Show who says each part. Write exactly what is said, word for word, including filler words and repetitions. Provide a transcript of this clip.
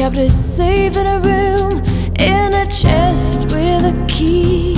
Speaker 1: kept it safe in a room, in a chest with a key.